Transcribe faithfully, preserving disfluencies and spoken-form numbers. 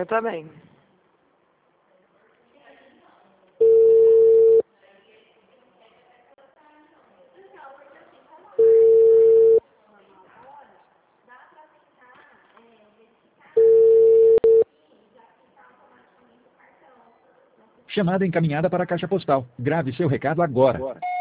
Eu também. Chamada encaminhada para a caixa postal. Grave seu recado agora.